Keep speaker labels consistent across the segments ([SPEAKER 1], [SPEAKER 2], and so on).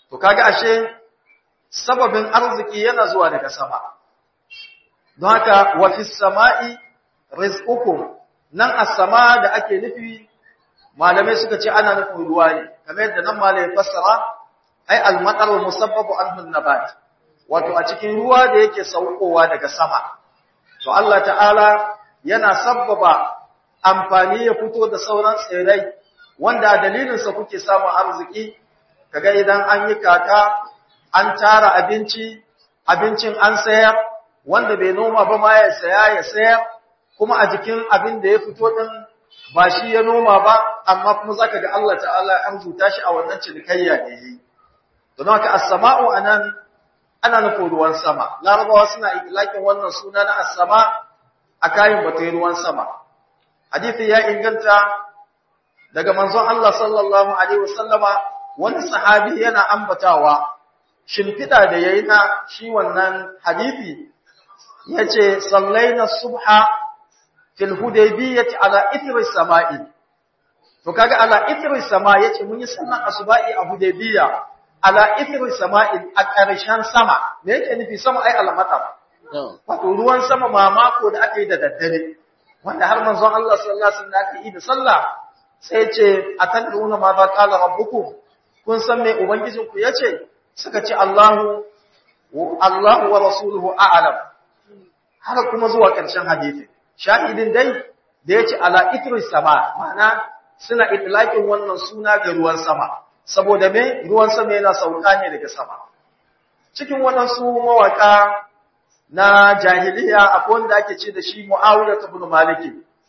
[SPEAKER 1] to kaga ashe sababin arziki yana zuwa daga sama. Don haka wa fis sama'i rizqukum, nan as-sama da ake nufi malamai suka ce ana nufin ruwa ne, kamar yadda nan malamai fassara ai al-matar musabbabu anhu an-nabat, wato a cikin ruwa da yake saukowa daga sama. To Allah ta'ala yana sabbaba amfani ya fito da sauran tsirrai wanda a dalilinsa kuke samun arziki. Kaga idan an yi kaka an tara abincin an sayar, wanda bai noma ba ma ya sayar, kuma a jikin abin da ya fito din ba shi ya noma ba, amma kuma zaka ga Allah ta'ala ya arzuta shi a wannan cinikayya da yayi. Don haka as-sama'u anan ana nufin ruwan sama. Larabawa suna itlaqin wannan suna na as-sama a kayan batun ruwan sama. Hadisi ya inganta daga manzon Allah sallallahu alaihi wasallama, wani sahabi yana ambatawa shimfida da yayi na shi wannan hadisi, yace sallaina subha fil hudaybiyyah ala ithri samai. To kaga ala ithri samai yace mun yi sallan asuba'i a Hudaybiyya ala ithri samai, a ƙarshen sama. Me yake nufi sama ai al-matar, wato ruwan sama mamako da aka yi da daddare, wanda har manzon Allah sallallahu alaihi wasallam aka yi da sallah sai ce atadruna ma ba qala rabbukum, kun san me ubangijinku yace? Suka ce Allahu wa rasuluhu a'lam, har kuma zuwa ƙarshen hadisi. Shahidin dai da yace ala ithri sama, ma'ana suna itlaqin wannan suna ga ruwan sama, saboda me ruwan sama yana sauka ne daga sama. Cikin waɗansu mawaka na jahiliya akwai wanda ake ce da shi Muawiya ibn Malik,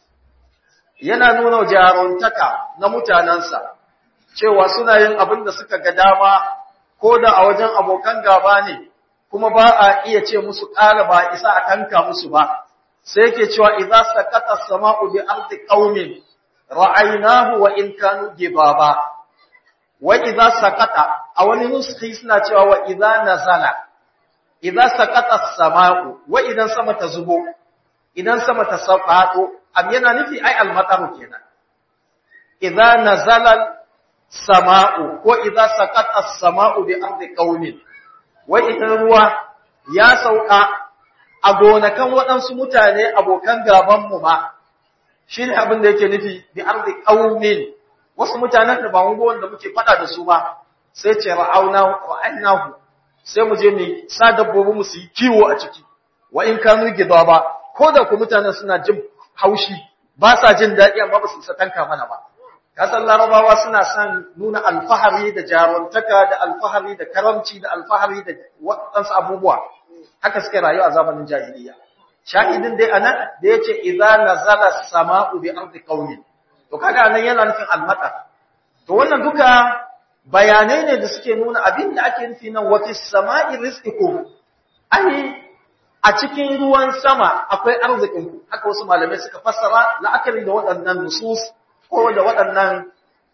[SPEAKER 1] yana nuna jaruntaka na mutanansa cewa suna yin abin da suka ga dama, ko da a wajen abokan gaba ne, kuma ba a iya ce musu ƙara ba isa a kanka musu ba. Sai yake cewa idza sakata as-sama'u bi ardi qaumin ra'aynahu wa in kanu gibaba, wa idza sakata, a wani nuski suna cewa wa idza nazala, idza sakata as-sama'u, wa idan sama ta zubo, idan sama ta sauƙato, yana nufi ai al-mataru kenan. Idza nazala sama'u ko idza saqata as-sama'u bi ardi qaumin, wai idan ruwa ya sauka a gonakan waɗansu mutane abokan gaban mu ma, shine abin da yake nufi bi ardi qaumin, wasu mutanen da ba mu wanda muke fada da su ba, sai ce ra'aynahu, sai mu je mu sa dabbobi mu su yi kiwo a ciki, wa in kanu gidaba, ko da ku mutanen suna jin haushi ba sa jin daɗi amma ba su isa tanka mana ba. Kasan Larabawa suna son nuna alfahari da jaruntaka da alfahari da karamci da alfahari da waɗansu abubuwa. Haka suke rayu a zamanin jahiliya. Shahidin dai anan da yace idza nazala as-sama'u bi ardi qaumin. To kaga anan yana nufin almata. To wannan duka bayanai ne da suke nuna abin da ake nufi nan wa fis sama'i rizqukum. Ai a cikin ruwan sama akwai arzikinku. Haka wasu malamai suka fassara la'akari da waɗannan nusus ko da waɗannan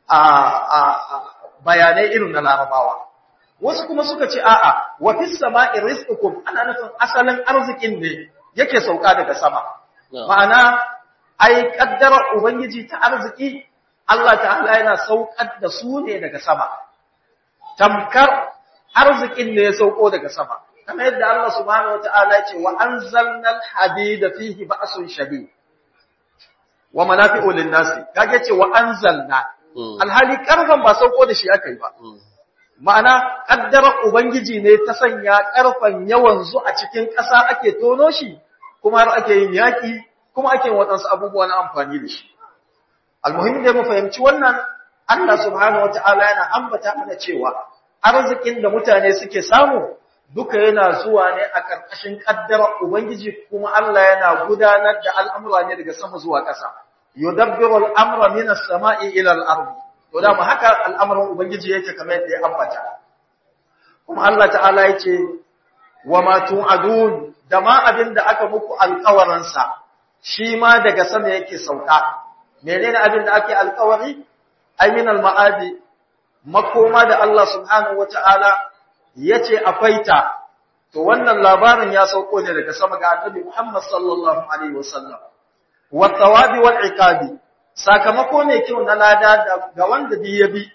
[SPEAKER 1] bayanai irin na Larabawa. Wasu kuma suka ce a'a, wa fis sama'i rizqukum, ana nufin asalin arzikin ne yake sauka daga sama. Ma'ana ai kaddara ubangiji ta arziki, Allah ta'ala yana saukar da su ne daga sama. Tamkar arzikin ne ya sauko daga sama. Kamar yadda Allah subhanahu wata'ala ya ce wa anzalnal hadida fihi ba'sun shadid wa manafi'u lin-nasi, kage ce wa anzalna, alhali karfan ba sauko da shi aka yi ba. Ma'ana kaddarar ubangiji ne ta sanya karfan yawan zu a cikin ƙasa ake tono shi, kuma har ake yin yaki, kuma ake waɗansu abubuwa na amfani da shi. Almuhimmi da mu fahimci wannan, Allah subhanahu wata'ala yana ambata mana cewa arzikin da mutane suke samu duka yana zuwa ne a ƙarƙashin ƙaddarar ubangiji, kuma Allah yana gudanar da al'amura ne daga sama zuwa ƙasa. Yudabbiru al-amra min as-sama'i ila al-ardi. To da mu haka al'amarin ubangiji yake kamar yadda ya ambata. Kuma Allah ta'ala yace wa ma tu'adun, da ma abin da aka muku alƙawarin sa shi ma daga sama yake sauka. Menene abin da ake alƙawari? Ay min al-ma'adi, makoma da Allah subhanahu wata'ala yace akwai ta. To wannan labarin ya sauko ne daga sama ga Annabi Muhammad sallallahu alaihi wasallam. Wa thawabi wal iqabi, sakamako ne kyau na lada ga wanda bi ya bi,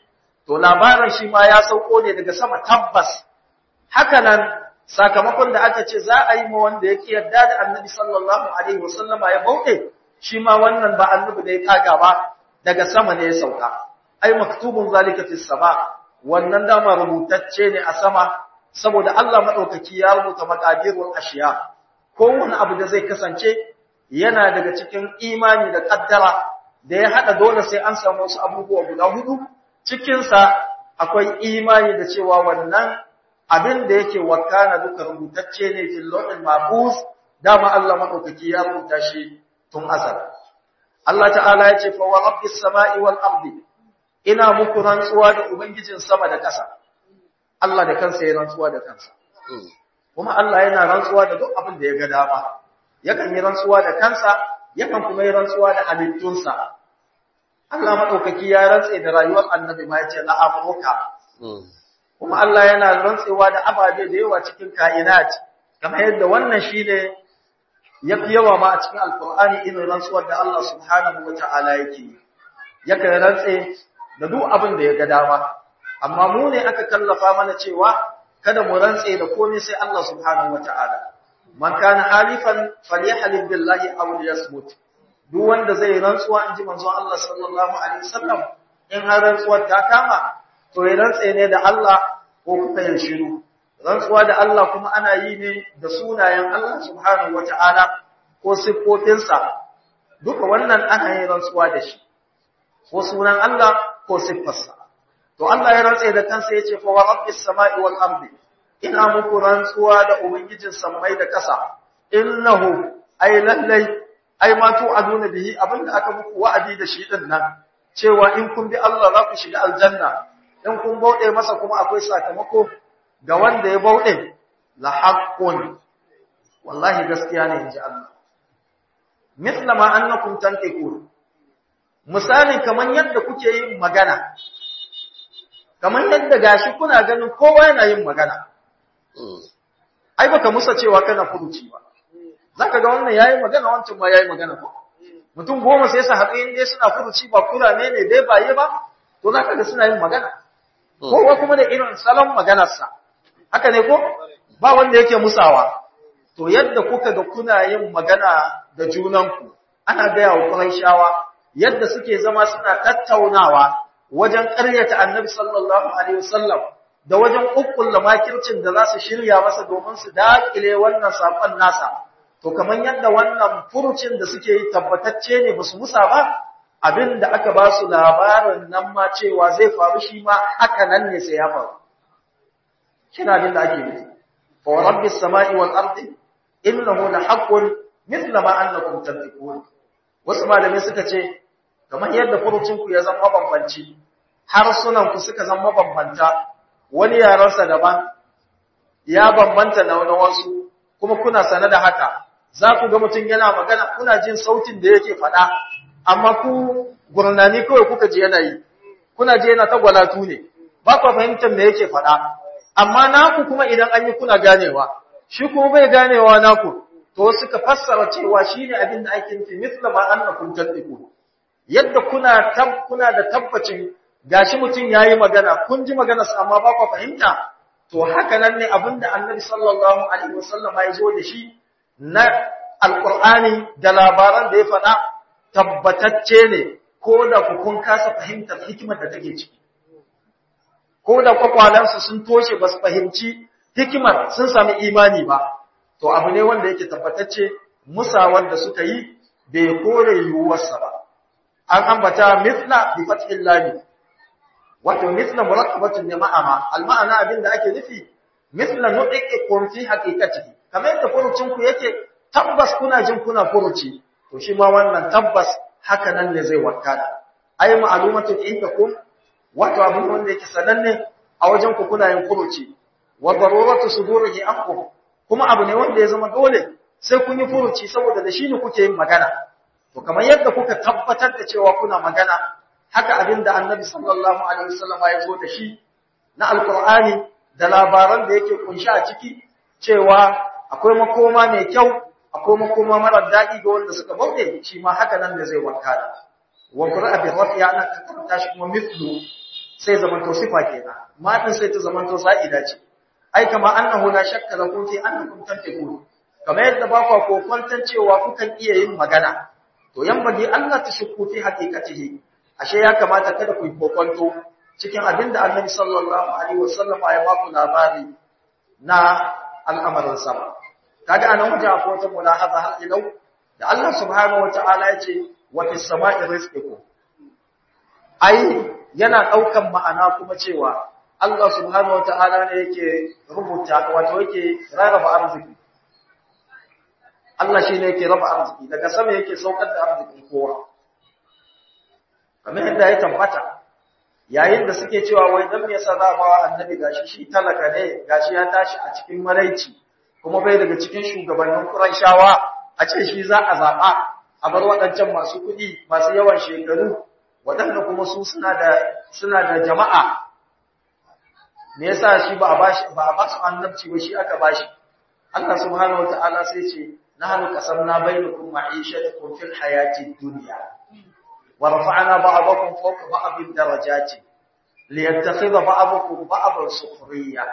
[SPEAKER 1] to labarin shi ma ya sauko ne daga sama tabbas. Haka nan sakamakon da aka ce za a yi ma wanda yake yarda da Annabi sallallahu alaihi wasallama ya bauɗe, shi ma wannan ba annabi da ya kaga ba, daga sama ne ya sauka. Ai maktubun zalika fis sama, wannan dama rubutacce ne a sama, saboda Allah madaukaki ya rubuta maqadirul ashiya. Kowane abu da zai kasance yana daga cikin imani da kaddara da ya hada dole sai an samu wasu abubuwa guda hudu. Cikin sa akwai imani da cewa wannan abin da yake wakana duka rubutacce ne fil lawhil mahfuz, dama Allah madaukaki ya rubuta shi tun azal. Allah ta'ala ya ce fa wa rabbis samai wal ardi, ina muku rantsuwa da ubangijin sama da ƙasa. Allah da kansa ya rantsuwa da kansa. Kuma Allah yana rantsuwa da duk abin da ya ga dama. Yakan yi rantsuwa da kansa, yakan kuma yi rantsuwa da halittunsa. Allah madaukaki ya rantse da rayuwar annabi ma yace la amruka. Kuma Allah yana rantsewa da ababe da yawa cikin kainat, kamar yadda wannan shine yafi yawa ma a cikin alqur'ani irin rantsuwar da Allah subhanahu wataala yake. Yakan rantse da duk abin da ya ga dama. Amma mu ne aka kallafa mana cewa kada mu rantse da komai sai Allah subhanahu wataala. Man kana halifan falyahlif billahi aw liyasmut. Duk wanda zai rantsuwa inji manzo Allah sallallahu alaihi wasallam, in har rantsuwar ta kama to ya rantse ne da Allah ko kuma ya shiru. Rantsuwa da Allah kuma ana yi ne da sunayen Allah subhanahu wataala ko siffofinsa. Duka wannan ana yin rantsuwa da shi, ko sunan Allah ko siffarsa. To Allah ya rantse da kansa yace fa wa rabbis samai wal ardi, ina muku rantsuwa da ubangijin samai da ƙasa. Innahu ay lallai ay ma tu'aduna bihi, abinda aka muku wa'adi da shi din nan, cewa in kun bi Allah za ku shiga aljanna, in kun bauɗe masa kuma akwai sakamako ga wanda ya bauɗe, la haqqun, wallahi gaskiya ne inji Allah. Mithla ma annakum tantiqun, misalin kaman yadda kuke yin magana, kaman yadda gashi kuna ganin kowa yana yin magana. Ai baka musa cewa kana furuci ba. Zaka ga wannan yayi magana, wancan ma yayi magana ko. Mutum goma sai su haɗu in dai suna furuci ba kula ne dai baye ba, to zaka ga suna yin magana. Kowa kuma da irin salon maganarsa. Haka ne ko? Ba wanda yake musawa. To yadda kuka ga kuna yin magana da junanku, ana gaya wa Qurayshawa yadda suke zama suna tattaunawa wajen ƙaryata Annabi sallallahu alaihi wasallam da wajen ukkulla makircin da za su shirya masa domin su daƙile wannan sakon nasa. To kamar yadda wannan furucin da suke yi tabbatacce ne ba su musa ba, abinda aka ba su labarin nan ma cewa zai faru shi ma haka nan ne sai ya faru. Kina abin da ake nufi. Fa rabbis samai wal ardi innahu la haqqun mithla ma annakum tantiqun. Wasu malamai suka ce kamar yadda furucin ku ya zama bambanci, harsunan ku suka zama bambanta, wani yaransa daban ya bambanta da wasu, kuma kuna sane da haka. Za ku ga mutum yana magana, kuna jin sautin da yake faɗa, amma ku gurnani kawai kuka ji yana yi, kuna ji yana tagwalatu ne, ba ku fahimtar me yake faɗa, amma naku kuma idan an yi kuna ganewa, shi kuma bai ganewa naku, to suka fassara cewa shi ne abin da ake nufi misla ma annakum tantiqun. Yadda kuna da tabbacin gashi mutum yayi magana, kun ji maganarsa amma ba ku fahimta, to haka nan ne abin da Annabi sallallahu alaihi wasallam ya zo da shi na alqur'ani da labaran da ya faɗa tabbatacce ne, ko da ku kun kasa fahimtar hikimar da take ciki, ko da kwakwalansu sun toshe ba su fahimci hikimar sun sami imani ba, to abu ne wanda yake tabbatacce musawar da suka yi bai kore yiwuwarsa ba. An ambata mithla bi fathil lam, wato mithla murakkabatun ne ma'ama, al-ma'ana abin da ake nufi mithla nuqiqum fi haqiqatihi, kamar yadda furucin ku yake tabbas kuna jin kuna furuci, to shi ma wannan tabbas haka nan ne zai wakana. Ai ma'lumatun indakum, wato abin wanda yake sananne a wajen ku kuna yin furuci, wa daruratu sudurihi ankum, kuma abu ne wanda ya zama dole sai kun yi furuci saboda da shi ne kuke yin magana. To kamar yadda kuka tabbatar da cewa kuna magana, haka abinda Annabi sallallahu alaihi wasallam ya zo da shi na alqur'ani da labaran da yake kunshi a ciki, cewa akwai makoma mai kyau, akwai makoma mara daɗi ga wanda suka bauɗe, shi ma haka nan da zai wakana. Wa qur'a bi rafi'a ana karanta shi kuma mithlu, sai zamanto sifa kenan ma din sai ta zamanto za'ida ce ai kama annahu la shakka lakum fi annakum tantiqun kamar yadda ba ku kokwantan cewa kukan iya yin magana to yambagi Allah ta shukku fi haqiqatihi ashe ya kamata kada ku yi kokwanto cikin abinda Annabi sallallahu alaihi wasallam ya ba ku labari na al'amarin sama kaga anan waje akwai wata mulahaza har ilau da Allah subhanahu wataala ya ce wa fis sama'i rizqukum ai yana daukan ma'ana kuma cewa Allah subhanahu wataala ne yake rubuta wato yake rarraba arziki Allah shine yake raba arziki daga sama yake saukar da arzikin kowa kamar yadda ya tabbata yayin da suke cewa wai dan me yasa za ba annabi gashi shi talaka ne gashi ya tashi a cikin maraici kuma bai daga cikin shugabannin Qurayshawa a ce shi za a zaba a bar waɗancan masu kuɗi masu yawan shekaru waɗanda kuma su suna da jama'a me yasa shi ba a ba su annabci ba shi aka bashi Allah subhanahu wataala sai ce nahnu qasamna bainakum ma'ishatakum fil hayatid dunya wa rafa'na ba'dakum fawqa ba'din darajati liyattakhidha ba'dakum ba'dan sukhriya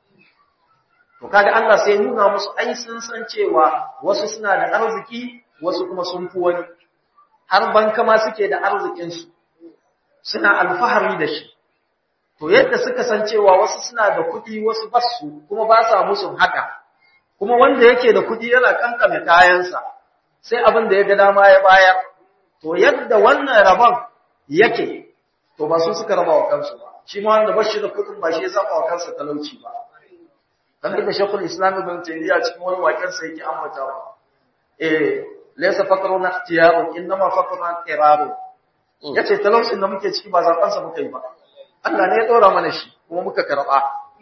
[SPEAKER 1] to kaga Allah sai nuna musu ai sun san cewa wasu suna da arziki wasu kuma sun fi wani har banka ma suke da arzikin su suna alfahari da shi to yadda suka san cewa wasu suna da kuɗi wasu basu kuma ba sa musu haka kuma wanda yake da kuɗi yana kankame kayansa sai abin da ya ga dama ya bayar to yadda wannan rabon yake to ba su suka raba wa kansu ba shi ma wanda bashi da kuɗin ba shi ya saba wa kansa talauci ba dan da Sheikhul Islam Ibn Taymiyyah cikin wani waken sa yake ambatawa laysa faqrun ikhtiyaru inma faqrun qiraru yace talaucin da muke ciki ba zaban sa muka yi ba Allah ne ya dora mana shi kuma muka karba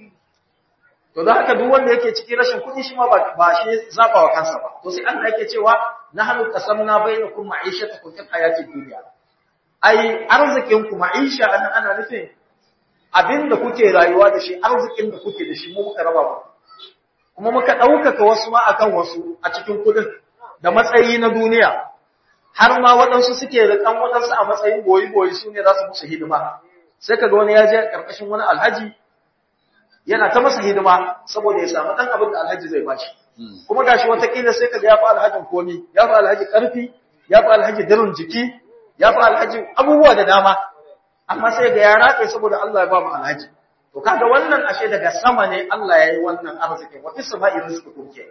[SPEAKER 1] to da haka duk wanda yake cikin rashin kuɗi shi ma ba shi zaba wa kansa ba to sai Allah yake cewa nahnu qasamna bainakum ma'ishatakum fil hayatid dunya ai arzikin ku ma'isha ana nufin abinda kuke rayuwa da shi arzikin da kuke da shi mu muka raba ba kuma muka ɗaukaka wasu ma akan wasu a cikin kuɗin da matsayi na duniya har ma waɗansu suke rikan waɗansu a matsayin boyi-boyi su ne za su musu hidima sai kaga wani ya je ƙarƙashin wani alhaji yana ta masa hidima saboda ya samu ɗan abin da alhaji zai bashi kuma gashi watakila sai kaga ya fi alhajin komi ya fi alhaji ƙarfi ya fi alhaji dirin jiki ya fi alhaji abubuwa da dama amma sai ga ya ratse saboda Allah ya ba mu alhaji to kaga wannan ashe daga sama ne Allah ya yi wannan arzikin wa fis sama'i rizqukum ke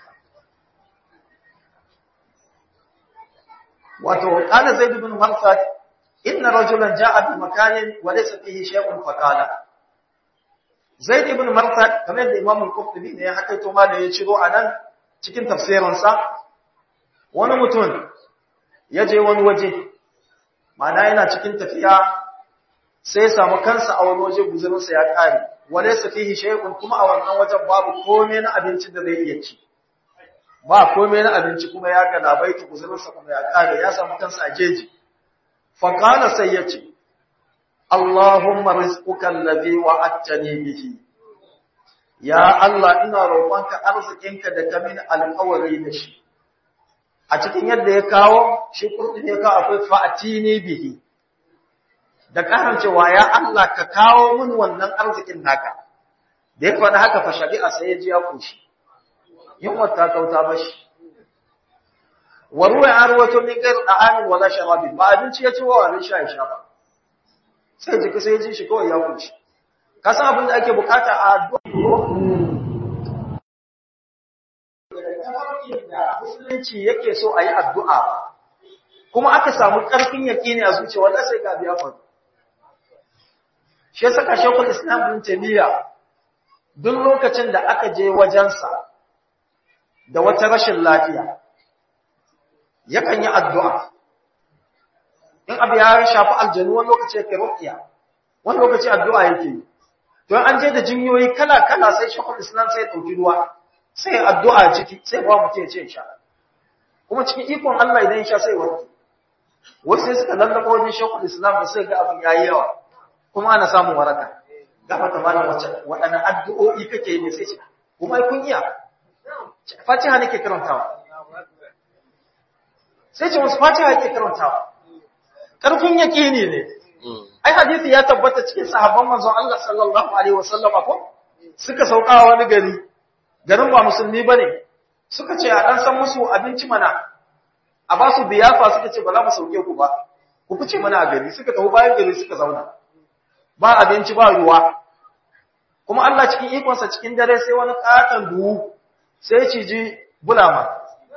[SPEAKER 1] wato kana zaid ibn marsad inna rajulan ja'a bi makanin wa laysa fihi shay'un faqala zaid ibn marsad kamar da imam al-qurtubi ne ya hakaito ma da ya ciro anan cikin tafsirinsa wani mutum ya je wani waje ma'ana yana cikin tafiya sai ya samu kansa a wani waje guzurinsa ya kare wale sa fihi shay'un kuma a wannan wajen babu komai na abinci da zai iya ci ba komai na abinci kuma ya ga labaita guzurinsa kuma ya kare ya samu kansa a jeji fa qala sai ya ce Allahumma rizquka alladhi wa'adtani bihi ya Allah ina roƙonka arzikinka da kamin alƙawari da shi a cikin yadda ya kawo shi kurdi ya kawo akwai fa'atini bihi da karan cewa ya Allah ka kawo min wannan arzikin naka da ya faɗa haka fa shari'a sai ya ji ya kushi yunwa ta kauta bashi wa ruwa ya rawato min gair da'amin wala sharabin ba abinci ya ci wa wani sha ya sha ba sai jiki sai ya ji shi kawai ya kushi ka san abin da ake bukata a addu'a da musulunci yake so a yi addu'a kuma aka samu ƙarfin yaƙini a zuciya wallahi sai ga biya faru shi ya saka Sheikhul Islam Ibn Taymiyyah duk lokacin da aka je wajensa da wata rashin lafiya yakan yi addu'a in abu ya shafi aljanu wani lokaci yake ruqya wani lokaci addu'a yake yi don an je da jinyoyi kala kala sai Sheikhul Islam sai ya dauki ruwa sai addu'a ciki sai ba mutum ya ce sha kuma cikin ikon Allah idan ya sha sai warke wasu sai suka lallaba wajen Sheikhul Islam da sai ga abin yayi yawa kuma ana samun waraka gaba ta malam waɗannan addu'o'i kake yi ne sai ce kuma kun iya Fatiha nake karantawa sai ce wasu Fatiha yake karantawa karfin yaqini ne ai hadisi ya tabbata cikin sahabban manzon Allah sallallahu alaihi wasallam ko suka sauka wani gari garin ba musulmi bane suka ce a dan san musu abinci mana a ba su biyafa suka ce ba za mu sauke ku ba ku fice mana a gari suka tafi bayan gari suka zauna ba abinci ba ruwa kuma Allah cikin ikonsa cikin dare sai wani katon duhu sai ciji bulama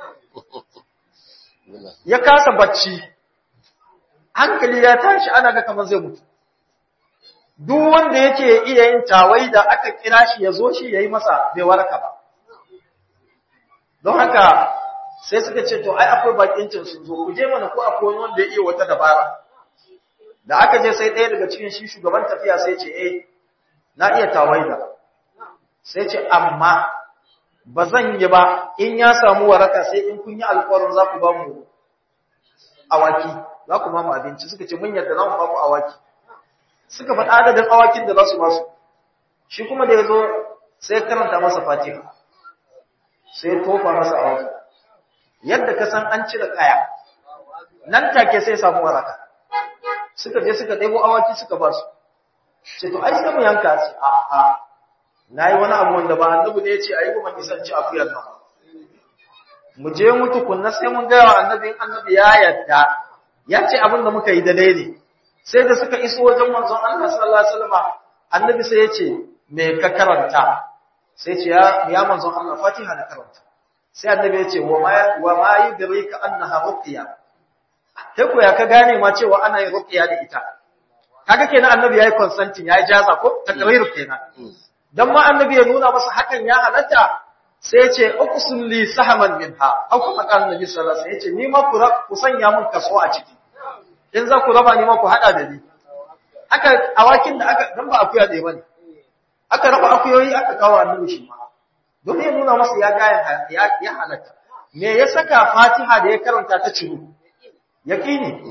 [SPEAKER 1] ya kasa bacci hankali ya tashi ana ga kamar zai mutu duk wanda yake iya yin tawai da aka kira shi ya zo shi yayi masa bai waraka ba don haka sai suka ce to ai akwai bakincin sun zo ku je mana ko akwai wanda ya iya wata dabara da aka je sai ɗaya daga cikin shi shugaban tafiya sai ce na iya tawaida sai ce amma ba zan yi ba in ya samu waraka sai in kun yi alƙawarin za ku ba mu awaki za ku ba mu abinci suka ce mun yadda za mu ba ku awaki suka faɗa adadin awakin da za su ba su shi kuma da ya zo sai karanta masa fatiha sai tofa masa awaki yadda ka san an cire kaya nan take sai samu waraka suka je suka ɗebo awaki suka ba su ce to ai sai mu yanka shi a'a nayi wani abu wanda ba annabi ne yace ayi kuma kisan ci akuyar nan mu je mu tukunna sai mun ga wa annabi annabi ya yadda yace abin da muka yi da dai ne sai da suka iso wajen manzon Allah sallallahu alaihi wasallam annabi sai yace me ka karanta sai ce ya manzon Allah Fatiha na karanta sai annabi yace wa ma yudrika annaha ruqya kai ko ya ka gane ma cewa ana yin ruqya da ita kaga kenan annabi yayi consenting yayi jaza ko takrir kenan dan ma annabi ya nuna masa hakan ya halatta sai ya ce uqsul li sahman minha au kuma kan annabi sallallahu alaihi wasallam ya ce ni ma ku sanya mun kaso a ciki in za ku raba ni ma ku hada da ni aka awakin da aka dan ba akuya da bane aka raba akuyoyi aka kawo annabi shi ma don ya nuna masa ya ga ya halatta me ya saka Fatiha da ya karanta ta ciro yaqini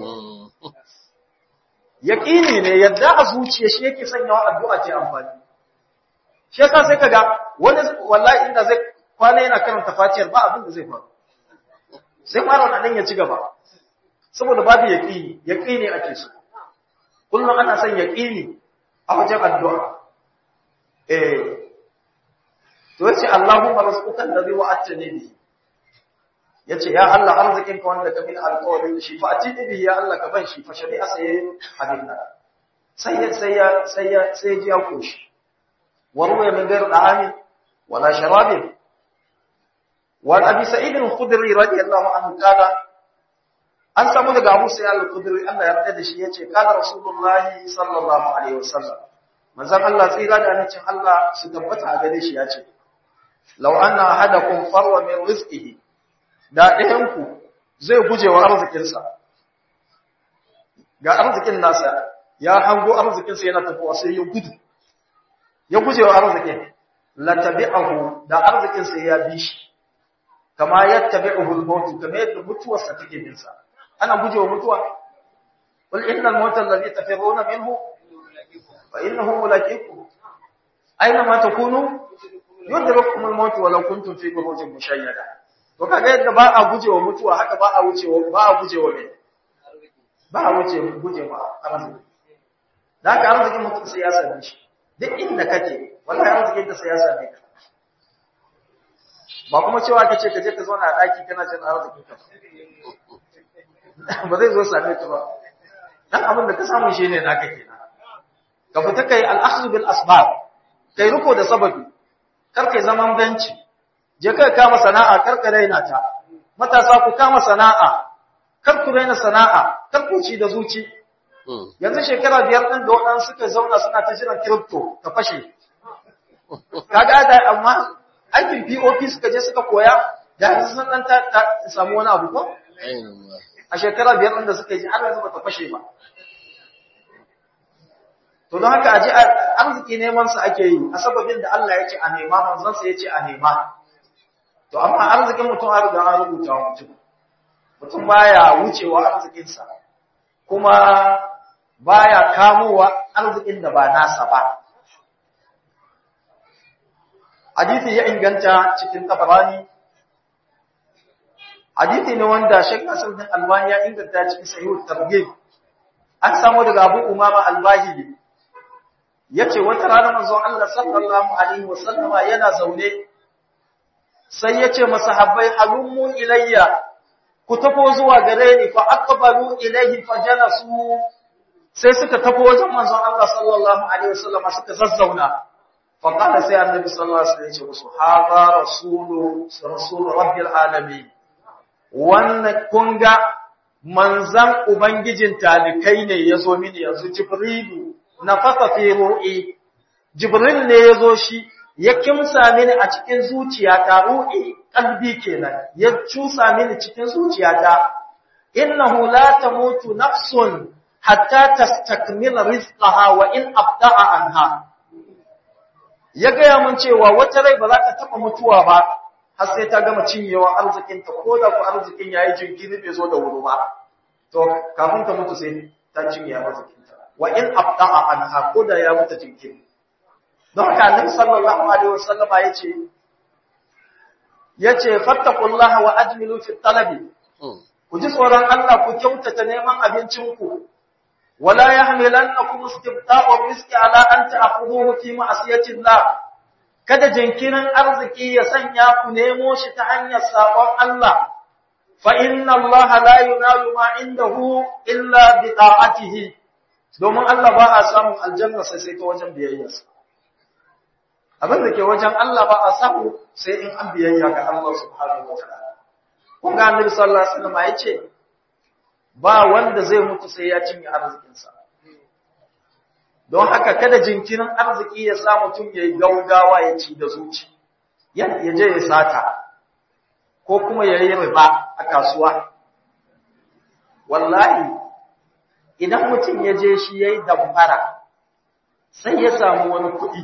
[SPEAKER 1] yaqini ne yadda a zuciya shi yake sanyawa addu'a ce amfani shi yasa sai kaga wani wallahi inda zai kwana yana karanta Fatihar ba abin da zai faru sai fara nan ya ci gaba saboda babu yaqini ake so kullum ana son yaqini a wajen addu'a to yace Allahumma rizquka alladhi wa'adtani bi yace ya Allah arzikinka wanda ka bin alƙawarin shi fa atini bi ya Allah ka ban shi fa shari'a sai hadinna sai ji ya koshi وروي من غير طعام ولا شراب وعن ابي سعيد الخدري رضي الله عنه قال an samu daga Abu Sa'id al-Khudri Allah ya yarda da shi yace kana Rasulullahi sallallahu alaihi wasallam manzon Allah tsira da annabin Allah su tabbata a gare shi yace law anna ahadakum farwa min rizqihi da ɗayan ku zai guje wa arzikinsa ga arzikin nasa ya hango arzikinsa yana tafiya sai ya gudu ya guje wa arzikin la tabi'ahu da arzikin sai ya bi shi kama yattabi'uhu al-maut kama yadda mutuwar sa take bin sa ana guje wa mutuwa qul innal mauta alladhi tafirruna minhu fa innahu mulaqikum aina ma takunu yudrikum al-maut wa law kuntum fi burujin mushayyada to kaga yadda ba a guje wa mutuwa haka ba a guje wa guje wa arziki da haka arzikin mutum sai ya same shi duk inda kake wallahi arzikin da siyasa ne ba kuma cewa kace ka je ka zauna a daki kana jin arzikin ka ba zai zo same ka ba dan abin da ka samu shi ne naka kenan ka fita kai al-akhdh bil asbab kai riko da sababi kar kai zaman benci je kai kama sana'a kar ka raina ta matasa ku kama sana'a kar ku raina sana'a kar ku ci da zuci yanzu shekara 5 ɗin da waɗansu suka zauna suna ta jiran crypto ta fashe kaga da amma aikin POP suka je suka koya da yanzu sun dan ta samu wani abu ko a shekara 5 ɗin da suka yi har yanzu ba ta fashe ba to don haka aje arziki neman sa ake yi a sababin da Allah ya ce a nema manzon sa ya ce a nema to amma arzikin mutum har da an rubuta mutum baya wucewa arzikin sa kuma baya kamowa arzikin da ba nasa ba hadisi ya inganta cikin Tabarani hadisi ne wanda Sheikh Nasir bin Albani ya inganta cikin Sahih Targhib an samu daga Abu Umama al-Bahili yace wata rana manzon Allah sallallahu alaihi wasallama yana zaune sai yace masahabbai halummu ilayya ku tafo zuwa gare ni fa aqbalu ilayhi fajalasu sai suka tafo wajen manzon Allah sallallahu alaihi wasallama suka zazzauna fa qala sai annabi sallallahu alaihi wasallam yace musu hadha rasul rabbil alamin wannan kunga manzan ubangijin talikai ne yazo mini yanzu jibrilu nafasa fi ru'i jibril ne yazo shi ya kimsa mini a cikin zuciyata ru'i kalbi kenan ya cusa mini cikin zuciyata innahu la tamutu nafsun hatta tastakmila rizqaha wa in abda'a anha ya ga mun cewa wata rai ba za ta taba mutuwa ba har sai ta gama cinyewa arzikin ta ko da ku arzikin yayi jinkiri bai zo da wuri ba to kafin ta mutu sai ta cinye arzikin wa in abda'a anha ko da ya mutu jinkiri don haka annabi sallallahu alaihi wasallama yace fattaqullaha wa ajmilu fi talabi ku ji tsoron Allah ku kyautata neman abincin ku wala yahmilannakum istibta'u rizqi ala an ta'khudhuhu fi ma'siyati Allah kada jinkirin arziki ya sanya ku nemo shi ta hanyar sabon Allah fa inna Allah la yunalu ma indahu illa bi ta'atihi domin Allah ba a samun aljanna sai ta wajen biyayyarsa abin da ke wajen Allah ba a samu sai in an biyayya ga Allah subhanahu wataala kun ga Annabi sallallahu alaihi wasallam yace ba wanda zai mutu sai ya cinye arzikinsa don haka kada jinkirin arziki ya sa mutum yayi gaugawa ya ci da zuci ya je ya sata ko kuma yayi riba a kasuwa wallahi idan mutum ya je shi yayi damfara sai ya samu wani kuɗi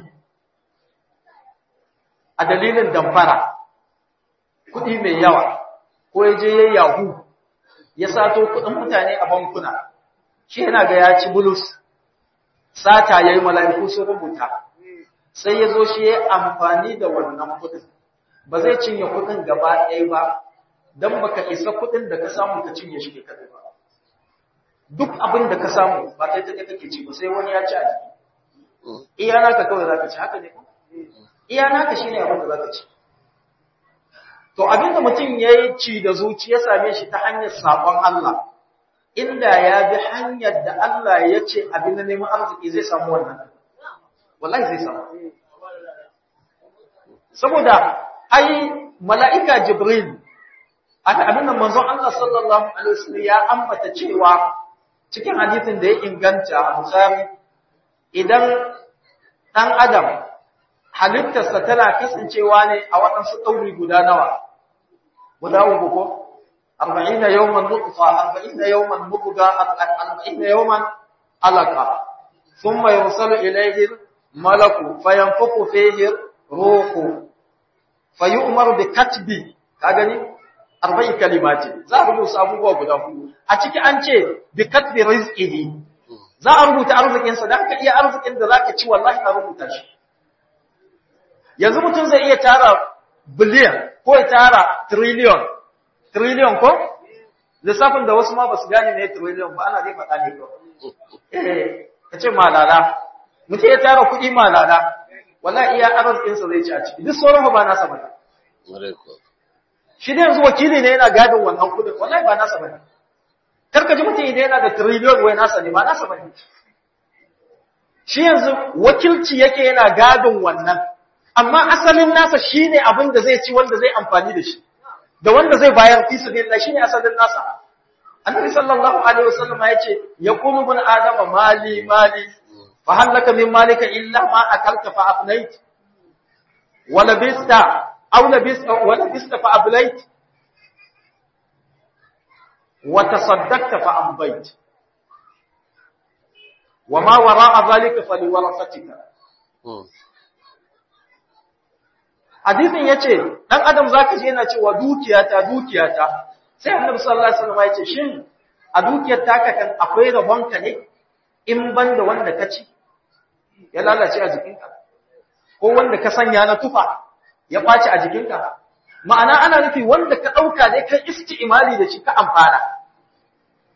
[SPEAKER 1] a dalilin damfara kuɗi mai yawa ko ya je yayi yahu ya sato kuɗin mutane a bankuna shi yana ga ya ci bulus sata yayi mala'iku sun rubuta sai ya zo shi yayi amfani da wannan kuɗin ba zai cinye kuɗin gaba ɗaya ba dan baka isa kuɗin da ka samu ka cinye shi kadai ba duk abin da ka samu ba kai take kake ci ba sai wani ya ci a jiki iya naka kawai zaka ci haka ne iya naka shine abin da zaka ci to abinda mutum yayi ci da zuciya same shi ta hanyar sabon Allah inda ya bi hanyar da Allah ya ce abin da neman arziki zai samu wannan wallahi zai samu saboda ai mala'ika jibril abin da manzon Allah sallallahu alaihi wasallam ya ambata cewa cikin hadisin da ya inganta a Bukhari idan dan adam halittarsa tana kasancewa ne a waɗansu ɗauri guda nawa guda uku ko 40 yawman nutfa 40 yawman mubga 40 yawman alaqa thumma yursalu ilayhi malaku fayanfuqu fihi ruhu fayu'maru bi katbi ka gani 40 kalimati za a rubuta abubuwa guda huɗu a ciki an ce bi katbi rizqihi za a rubuta arzikin sa dan ka iya arzikin da zaka ci wallahi a rubuta shi yanzu mutum zai iya tara biliyan ko ya tara trillion ko lissafin da wasu ma ba su gane ne trillion ba ana dai faɗa ne ko ka ce malala mutum ya tara kuɗi malala wallahi iya arzikin sa zai ci a ciki duk sauran ba nasa bane shi ne yanzu wakili ne yana gadin wannan kuɗin wallahi ba nasa bane karka ji mutum idan yana da trillion wai nasa ne ba nasa bane shi yanzu wakilci yake yana gadin wannan amma asalin nasa shine abin da zai ci wanda zai amfani da shi da wanda zai bayar fi sabilillah shine asalin nasa annabi sallallahu alaihi wasallam ya ce yaqulu ibn adama mali fa hal laka min malika illa ma akalta fa afnait wa labista fa ablait wa tasaddaqta fa ambayt wa ma wara'a dhalika faliwarasatika hadisin yace dan adam zaka je yana cewa dukiyata sai annabi sallallahu alaihi wasallam yace shin a dukiyar taka kan akwai rabonka ne in banda wanda ka ci ya lalace a jikinka ko wanda ka sanya na tufa ya kwaci a jikinka ma'ana ana nufi wanda ka dauka ne kai isti'mali da shi ka amfana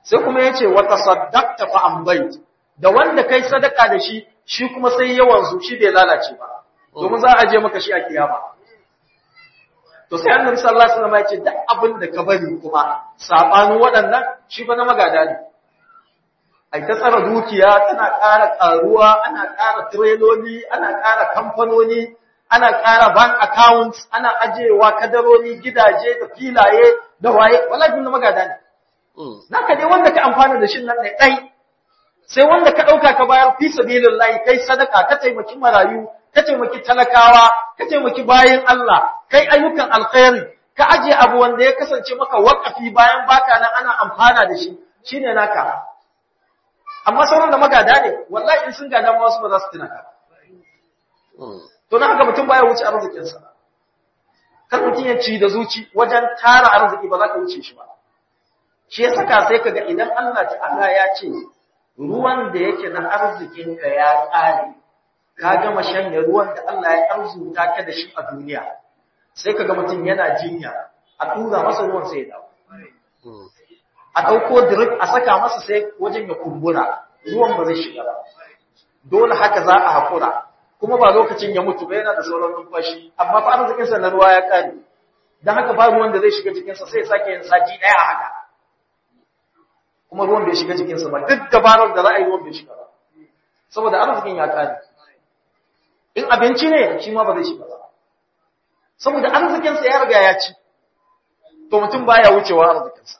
[SPEAKER 1] sai kuma yace wa tasaddaqta fa ambayt da wanda kai sadaka da shi shi kuma sai yawan su shi bai lalace ba domin za a je maka shi a kiyama to sai annabi sallallahu alaihi wasallam ya ce duk abin da ka bari kuma sabanin waɗannan shi fa na magada ne ai ta tsara dukiya tana ƙara ƙaruwa ana ƙara tireloli ana ƙara kamfanoni ana ƙara bank accounts ana ajewa kadaroni gidaje da filaye da waye wallahi na magada ne naka dai wanda ka amfana da shi nan ne dai sai wanda ka dauka ka bayar fi sabilillahi kai sadaka ka taimaki marayu ka taimaki talakawa ka taimaki bayin Allah kai ayyukan alkhairi ka aje abu wanda ya kasance maka waqafi bayan baka nan ana amfana da shi shine naka amma sauran da magada ne wallahi in sun gada ma wasu ba za su tuna ka to na haka mutum baya wuce arzikin sa kar mutum ya ci da zuci wajen tara arziki ba za ka wuce shi ba shi ya saka sai kaga idan Allah ta'ala ya ce ruwan da yake na arzikin ka ya ƙare ka gama shanye ruwan da Allah ya arzuta ka da shi a duniya sai kaga mutum yana jinya a tura masa ruwan sai ya dawo a dauko drip a saka masa sai wajen ya kumbura ruwan ba zai shiga ba dole haka za a hakura kuma ba lokacin ya mutu ba yana da sauran numfashi amma fa arzikin sa na ruwa ya kare dan haka ba ruwan da zai shiga cikin sa sai ya sake yin sati daya a haka kuma ruwan bai shiga cikin sa ba duk dabarar da ra'ayi ruwan bai shiga ba saboda arzikin ya kare in abinci ne shi ma ba zai shiga ba saboda arzikin sa ya riga ya ci to mutum baya wucewa arzikin sa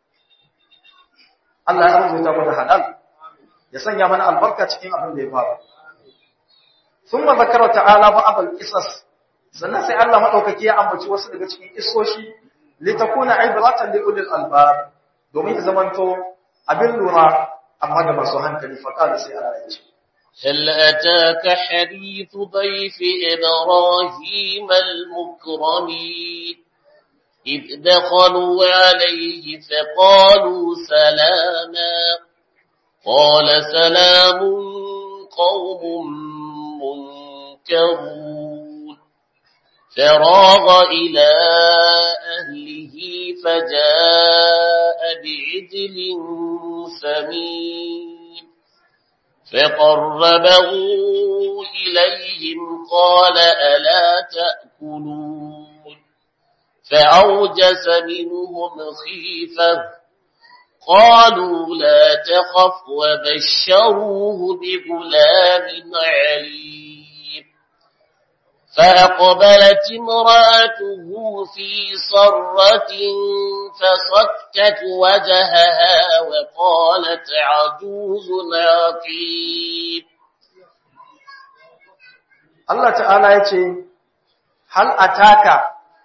[SPEAKER 1] Allah ya arzuta mu da halal ya sanya mana albarka cikin abin da ya faru thumma zakara ta'ala ba'd al-qisas sannan sai Allah madaukaki ya ambaci wasu daga cikin isoshi litakuna ibratan li ulil albab domin zamanto abin lura amma da masu hankali fa kada sai Allah ya ce
[SPEAKER 2] هل أتاك حديث ضيف إبراهيم المكرمين إذ دخلوا عليه فقالوا سلاما قال سلام قوم منكرون فراغ إلى أهله فجاء بعجل سمين فقربه إليهم قال ألا تأكلون فأوجس منهم خيفة قالوا لا تخف وبشروه بغلام عليم فأقبلت امرأته في صرة فصكت وجهها وقالت عجوز عقيم
[SPEAKER 1] Allah ta'ala ya ce hal ataka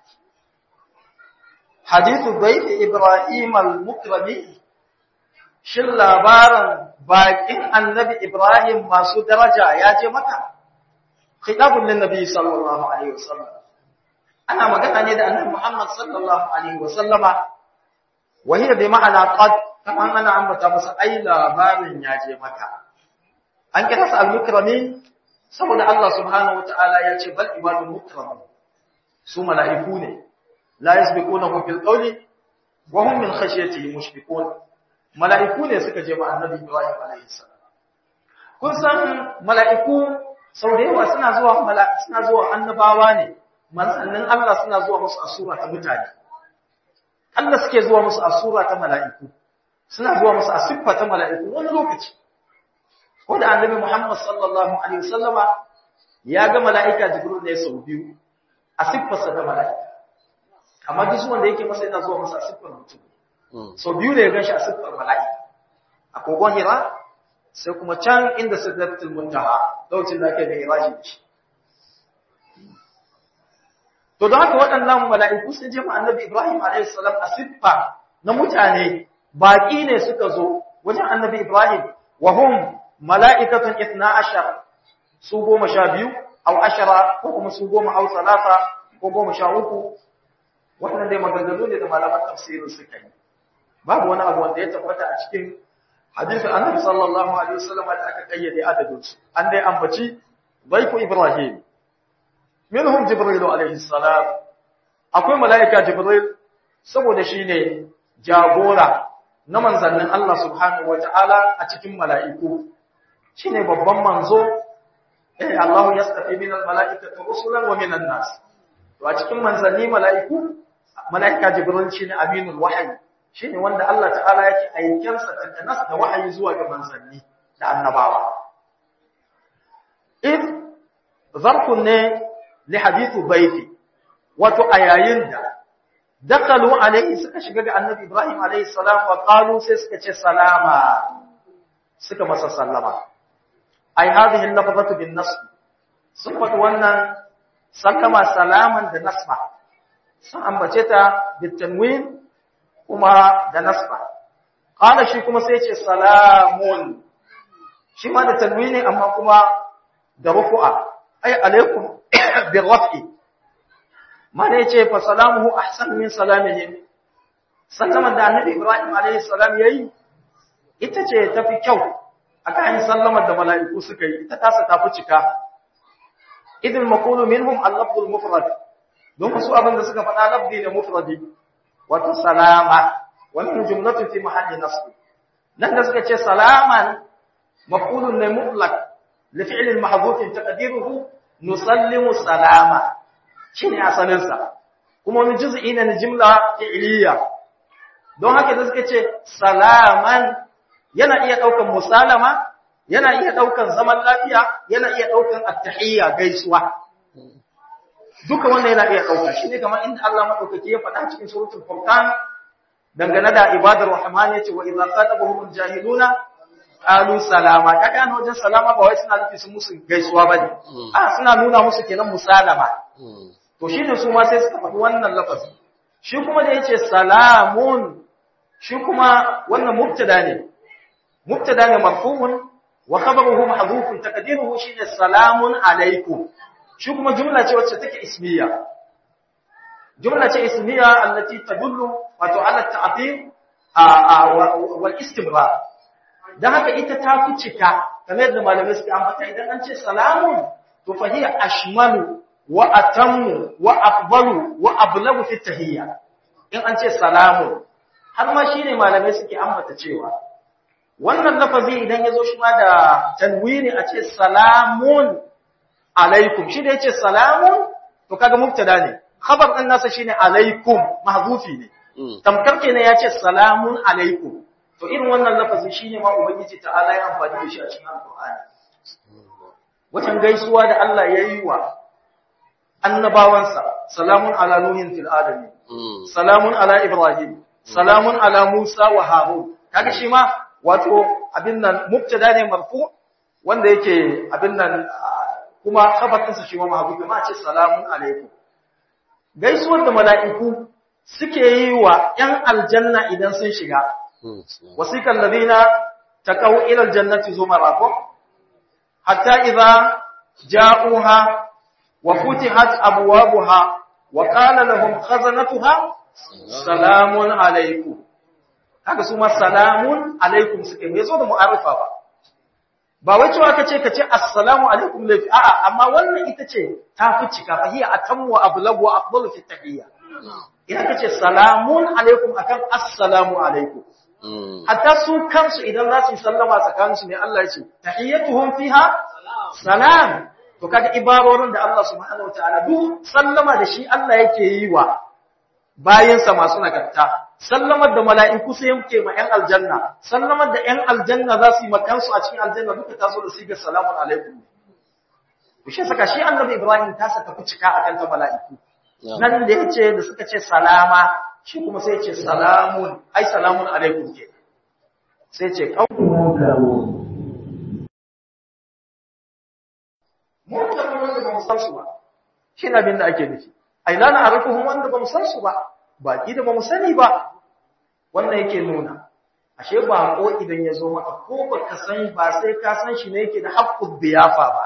[SPEAKER 1] hadithu baiti Ibrahim al-mukrami shin labaran baƙin annabi Ibrahim masu daraja ya je maka khitabun lin nabi sallallahu alaihi wasallam ana magana ne da annabi Muhammad sallallahu alaihi wasallama wahiya bi ma'ana qad kaman ana ambata masa ai labarin ya je maka an kira sa al-mukrami saboda Allah subhanahu wataala ya ce bal ibadul mukramun su mala'iku ne la yasbiqunahu bil qawli wa hum min khashyatihi mushfiqun mala'iku ne suka je ma annabi Ibrahim alaihi salam kun san mala'iku sau da yawa suna zuwa annabawa ne manzannin Allah suna zuwa musu a sura ta mutane Allah suke zuwa musu a sura ta mala'iku suna zuwa musu a siffa ta mala'iku wani lokaci ko da annabi Muhammad sallallahu alaihi wasallama ya ga mala'ika Jibril ne sau biyu a siffarsa ta mala'ika amma duk wanda yake masa yana zuwa masa a siffar mutum sau biyu ne ya ganshi a siffar mala'ika a kogon Hira sai kuma can inda Sidratul Muntaha lokacin da ake da iraji da shi to don haka waɗannan mala'iku sun je ma annabi Ibrahim alaihi salam a siffa na mutane baƙi ne suka zo wajen annabi Ibrahim wa hum mala'ikatun 12 su 12 aw 10 ko kuma su 10 aw 3 ko 13 wannan dai maganganu ne da malaman tafsirin suka yi babu wani abu wanda ya tabbata a cikin hadisi annabi sallallahu alaihi wasallam da aka kayyade adadin su an dai ambaci baiku Ibrahim minhum Jibril alaihi salam akwai mala'ika Jibril saboda shine jagora na manzannin Allah subhanahu wata'ala a cikin mala'iku shine babban manzo Allah yastafi min al-mala'ikati rusulan wa min an-nas to a cikin manzanni mala'ika Jibril shine aminul wahyi shine wanda Allah ta'ala yake aikensa takanas da wahayi zuwa ga manzanni da annabawa zarfun ne li hadithu baiti wato ayayin da dakalu alaihi suka shiga ga annabi Ibrahim alaihi salam wa qalu sai suka ce salama suka masa sallama ai hadhihi al-lafzatu bin nasb sun faɗi wannan sallama salaman da nasba sun ambace ta bit tanwin kuma da nasba qala shi kuma sai ce salamun shi ma da tanwini amma kuma da rufu'a ai alaikum bil raf'i mana yace fa salamuhu ahsan min salamihim sallaman da annabi Ibrahim alayhi salam yayi ita ce tafi kyau akan sallamar da mala'iku suka yi ita tasa tafi cika idil maqulu minhum al-lafzul mufrad don su abin da suka faɗa lafzi da mufradi wato salama wannan jumlatun fi mahalli nasb nan da suka ce salaman maf'ulun ne mutlaq li fi'lin mahdhuf taqdiruhu nusallimu salama shine asalin sa kuma wani juz'i ne na jumla fi'liya don haka da suka ce salaman yana iya daukan musalama yana iya daukan zaman lafiya yana iya daukan at-tahiyya gaisuwa duka wannan yana iya dauka shine kamar inda Allah madaukaki ya faɗa cikin suratul furqan dangane da ibadar rahman yace wa idza qatabahumul jahiluna qalu salama kaga an wajen salama ba wai suna nufi su musu gaisuwa bane suna nuna musu kenan musalama to shine su ma sai suka faɗi wannan lafazi shi kuma da yace salamun shi kuma wannan mubtada ne marfu'un wa khabaruhu mahdhufun taqdiruhu shine salamun alaikum shi kuma jumla ce wacce take ismiya allati tadullu wato ala ta'til wal istimrar dan haka ita ta fi cika kamar yadda malamai suka ambata idan an ce salamun to fa hiya ashmalu wa atammu wa afdalu wa ablagu fi tahiyya in an ce salamun har ma shine malamai suke ambata cewa wannan lafazi idan yazo shi ma da tanwini a ce salamun alaikum shi da yace salamun to kaga mubtada ne khabar din nasa shine alaikum mahzufi ne tamkar kenan yace salamun alaikum to irin wannan lafazi shine ma ubangiji ta'ala ya amfani da shi a cikin alqur'ani wajen gaisuwa da Allah yayi wa annabawansa salamun ala nuhin fil alamin salamun ala ibrahim salamun ala musa wa harun kaga shi ma wato abin nan mubtada ne marfu wanda yake abin nan kuma khabarinsa shi ma mahbu kuma ce salamun alaikum gaisuwar da mala'iku suke yi wa ƴan aljanna idan sun shiga wasiqal ladina taqaw ila aljannati zumara hatta idza ja'uha wa futihat abwabuha wa qala lahum khazanatuha salamun alaikum kaga su ma salamun alaikum suke me zo da mu'arifa ba wai cewa kace assalamu alaikum lafi a'a amma wannan ita ce ta fi cika fa hiya atammu wa ablagu wa afdalu fi tahiyya idan kace salamun alaikum akan assalamu alaikum hatta su kansu idan za su sallama tsakanin su ne Allah ya ce tahiyyatuhum fiha salam to kaga ibarorin da Allah subhanahu wataala duk sallama da shi Allah yake yi wa bayansa masu nagarta sallamar da mala'iku sai yake ma ‘yan aljanna, sallamar da ‘yan aljanna za su yi makansu a cikin aljanna duka ta zo da sigar salamun alaikum. Bishe saka shi annabi Ibrahim ta saka fi cika a kan ta mala'iku. Nan da ya ce da suka ce salama, shi kuma sai ce salamun, ai salamun alaikum ke. Sai ce ƙaunin mutane wanda ba mu san su ba, shi na bin da ake nufi. Ai, lana a rukuhun wanda ba mu san su ba. Baki da ba mu sani ba wannan yake nuna ashe ba ko idan ya zo maka ko baka san ba sai ka san shi ne yake da haqqul biyafa ba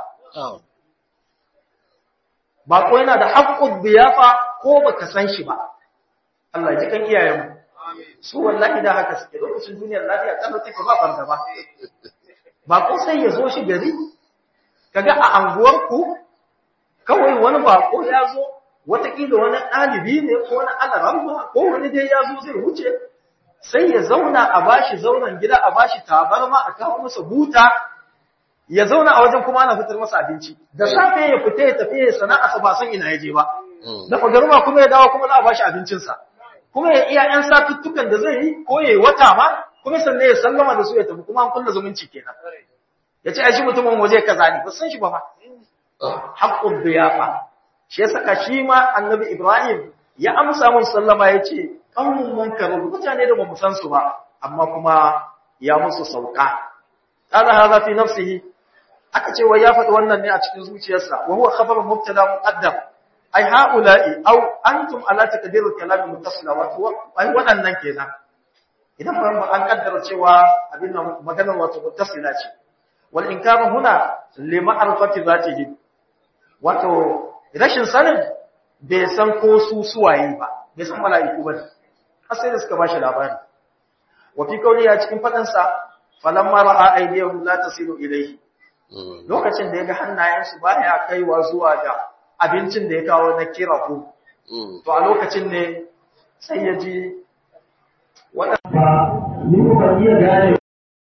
[SPEAKER 1] ba ko yana da haqqul biyafa ko baka san shi ba Allah ya ji kan iyayen mu su wallahi da haka suke lokacin duniyar lafiya ta take ba farda ba ko sai ya zo shi gari kaga a anguwar ku kawai wani bako ya zo wataƙila wani ɗalibi ne ko wani alaramma ko wani dai ya zo zai wuce sai ya zauna a bashi zauren gida, a bashi tabarma, a kawo masa buta, ya zauna a wajen kuma ana fitar masa abinci. Da safe ya fita ya tafi ya sana'a ba san ina ya je ba. Da magaruma kuma ya dawo kuma za a bashi abincinsa. Kuma ya iya ‘yan satuttukan da zai yi ko ya yi wata ma, kuma sannan ya sallama da su ya tafi kuma an kulla zumunci kenan. Ya ce, ai shi mutumin waje kaza ne, ba san shi ba ma. Haƙƙun biyafa. Shi ya saka shi ma annabi Ibrahim ya amsa mun sallama ya ce, ƙaunin munkarin mutane da ba mu san su ba, amma kuma ya musu sauka. Ƙala haza fi nafsihi, aka ce wa ya faɗi wannan ne a cikin zuciyarsa, wa huwa khabarun mubtada muqaddam. Ai haula'i aw antum ala taqdiril kalam muttasila wa ai waɗannan kenan. Idan ba an kaddara cewa abin nan maganar wato muttasila ce. Wal inkaru huna li ma'rifati zatihi. Wato rashin sanin bai san ko su suwaye ba, bai san mala'iku ba. Har sai da suka bashi labari. Wa fi kauli ya cikin fadan sa falamma ra'a aydihum la tasilu ilayhi. Lokacin da yaga hannayensu baya kaiwa zuwa ga abincin da ya kawo na kira ko. To a lokacin ne sai ya ji waɗanda ni ba iya gane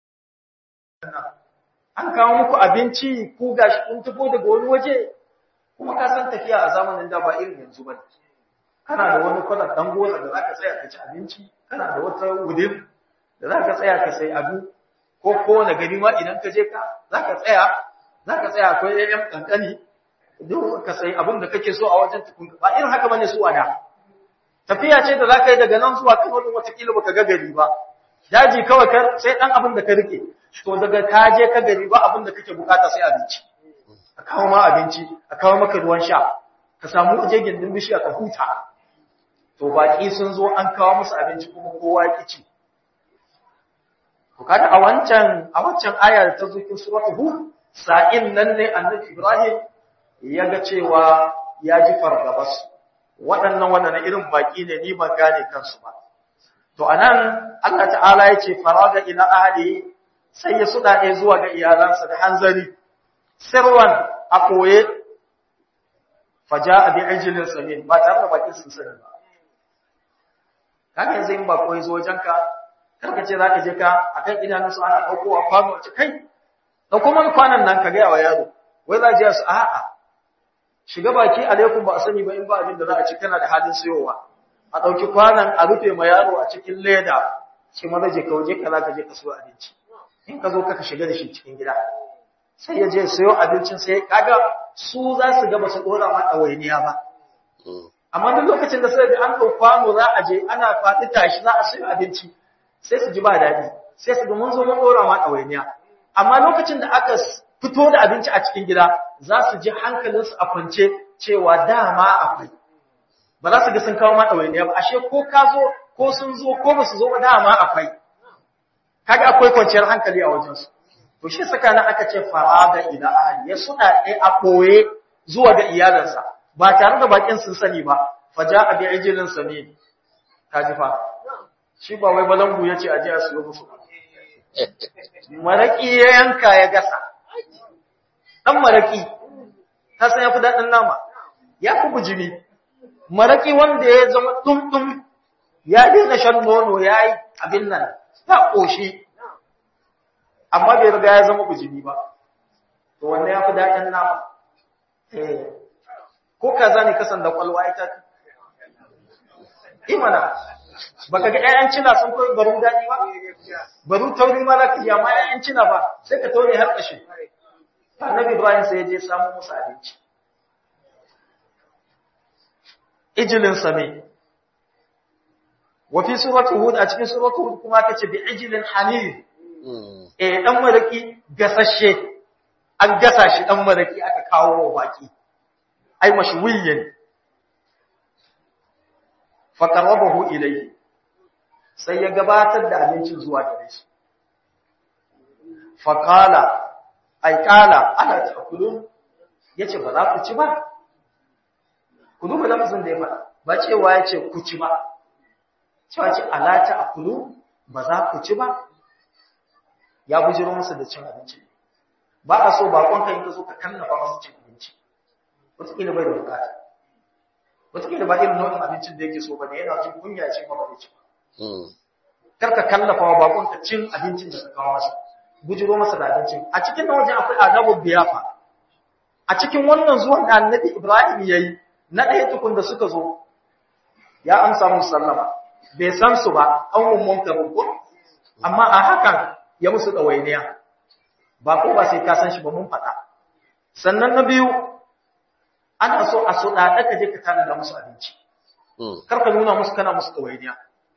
[SPEAKER 1] an kawo muku abinci ku gashi kun tafi daga wani waje kuma ka san tafiya a zamanin da ba irin yanzu ba. Kana da wani kwalar dan gona da zaka tsaya ka ci abinci, kana da wata wudin da zaka tsaya ka sai abu ko kowane gari ma idan ka je ka zaka tsaya akwai ɗayan kankani duk ka sai abin da kake so a wajen tukun ba irin haka bane su wada. Tafiya ce da zaka yi daga nan zuwa kan wani watakila baka ga gari ba. Daji kawai sai dan abin da ka rike. To daga ka je ka gari ba abin da kake bukata sai abinci. A kawo ma abinci, a kawo maka ruwan sha, ka samu waje gindin bishiya ka huta. To baki sun zo an kawo musu abinci kuma kowa ya ci. To kada a wancan aya da ta zo cikin suratul Hud, sa'in nan ne Annabi Ibrahim ya ga cewa ya ji fargabas. Waɗannan irin baki ne ni ban gane kansu ba. To anan Allah ta'ala ya ce faraga ila ahli sai ya suɗaɗe zuwa ga iyalansa da hanzari. Sirwan a koye faja'a bi ajlin samin ba tare da bakin sun sani ba. Kaga yanzu in ba koyi zo wajenka karka ce zaka je ka akan idanunsu ana daukowa kwano ce kai dauko man kwanan nan ka ga wa yaro wai za ji su a'a shiga baki alaikum ba a sani ba in ba abin da za a ci kana da halin sayowa a dauki kwanan a rufe ma yaro a cikin leda ce maza je ka waje ka za ka je ka so abinci in ka zo ka shiga da shi cikin gida sai ya je sayo abincin sai kaga su za su ga ba su dora ma ɗawainiya ba amma duk lokacin da sai da an ɗau kwano za a je ana faɗi tashi za a sayo abinci sai su ji ba daɗi sai su ga mun zo mun dora ma ɗawainiya amma lokacin da aka fito da abinci a cikin gida za su ji hankalinsu a kwance cewa dama akwai ba za su ga sun kawo ma ɗawainiya ba ashe ko ka zo ko sun zo ko ba su zo ba dama akwai kaga akwai kwanciyar hankali a wajensu to shi saka nan aka ce faraga ila ahli ya suna a ɓoye zuwa ga iyalansa ba tare da bakin sun sani ba faja'a bi ijlin samin kaji fa shi ba wai balangu yace aje a siyo musu maraki ya yanka ya gasa dan maraki ka san yafi dadin nama ya fi bujimi maraki wanda ya zama dumdum ya daina shan nono yayi abin nan ta koshi amma bai riga ya zama bujimi ba to wanda yafi dadin nama ko kaza ne kasan da kwalwa ita imana baka ga ƴaƴan cina sun koyi baru dadi ba baru tauri ma zaka ji amma ƴaƴan cina ba sai ka taure har kashi Annabi Ibrahim sai ya je samu musu abinci ijlin sami wa fi surati hud a cikin surati hud kuma kace bi ijlin hanir dan maraki gasashe an gasa shi dan maraki aka kawo baki ai mashwiyan faqarrabahu ilayhi sai ya gabatar da abincin zuwa gare shi faqala ai qala ana ta'kulun yace ba za ku ci ba ku duba lafazin da ya faɗa ba cewa yace ku ci ba cewa ce ala ta'kulu ba za ku ci ba ya bujiro musu da cin abinci ba a so bakon ka in ka zo ka kallafa masa cin abinci wataƙila bai da bukata wataƙila ba irin nau'in abincin da yake so ba ne yana jin kunya ce ba bai ci karka kallafa wa bakon ka cin abincin da ka kawo masa bujiro masa da abincin a cikin nan wajen akwai adabul biyafa a cikin wannan zuwan da Annabi Ibrahim yayi na ɗaya tukun da suka zo ya amsa musu sallama bai san su ba an munkarun ko amma a hakan ya musu dawainiya ba ko ba sai ka san shi ba mun faɗa sannan na biyu ana so a so da ka je ka tana da musu abinci kar ka nuna musu kana musu dawainiya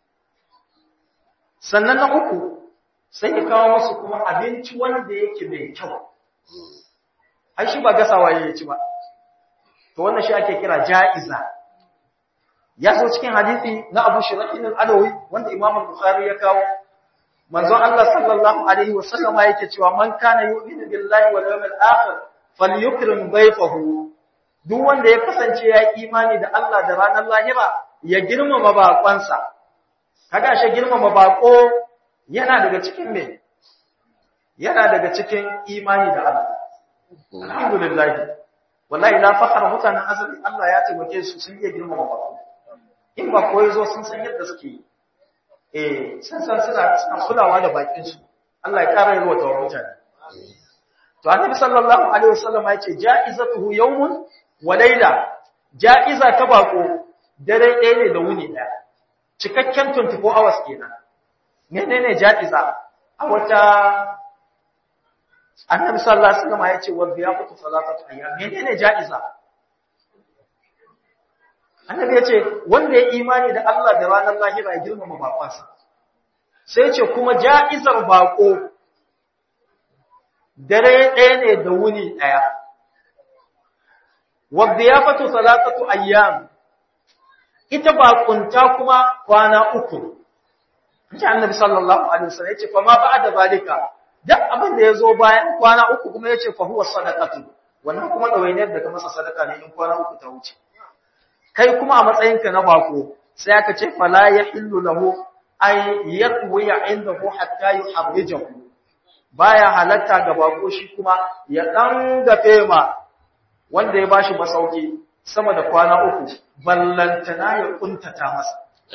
[SPEAKER 1] sannan na uku sai ya kawo musu kuma abinci wanda yake mai kyau ai shi ba gasawa ya ci ba to wannan shi ake kira ja'iza ya zo cikin hadisi na Abu Shuraih al-Adawi wanda Imam Bukhari ya kawo manzon Allah sallallahu alaihi wasallam yake cewa man kana yu'minu billahi wal yawmil akhir falyukrim dayfahu duk wanda ya kasance ya imani da Allah da ranar lahira ya girmama bakonsa kaga shi girmama bako yana daga cikin me yana daga cikin imani da Allah alhamdulillah wallahi la fakhara mutanen azali Allah ya taimake su sun iya girmama bako in ba ko yazo sun san yadda suke sun san suna kulawa da bakin su Allah ya kara yawa ta mutane to annabi sallallahu alaihi wasallam ya ce ja'izatuhu yawmun wa layla ja'iza ta bako dare ɗaya ne da wuni ɗaya cikakken 24 hours kenan menene ja'iza a wata annabi sallallahu alaihi wasallam ya ce wa biyaqatu salatatu ayyam menene ja'iza annabi ya ce wanda ya imani da Allah da ranar lahira ya girmama bakonsa sai ya ce kuma ja'izar bako dare ɗaya ne da wuni ɗaya wa biyaqatu salatatu ayyam ita bakunta kuma kwana uku inji annabi sallallahu alaihi wasallam ya ce fa ma ba'da zalika duk abin da yazo bayan kwana uku kuma yace fa huwa sadaqatu wannan kuma dawainiyar da ka masa sadaka ne in kwana uku ta wuce kai kuma a matsayinka na bako sai aka ce fala yahillu lahu ay yaqwi indahu hatta yuharrijahu baya halatta ga bako shi kuma ya dan gafe ma wanda ya bashi masauki sama da kwana uku ballantana ya kuntata masa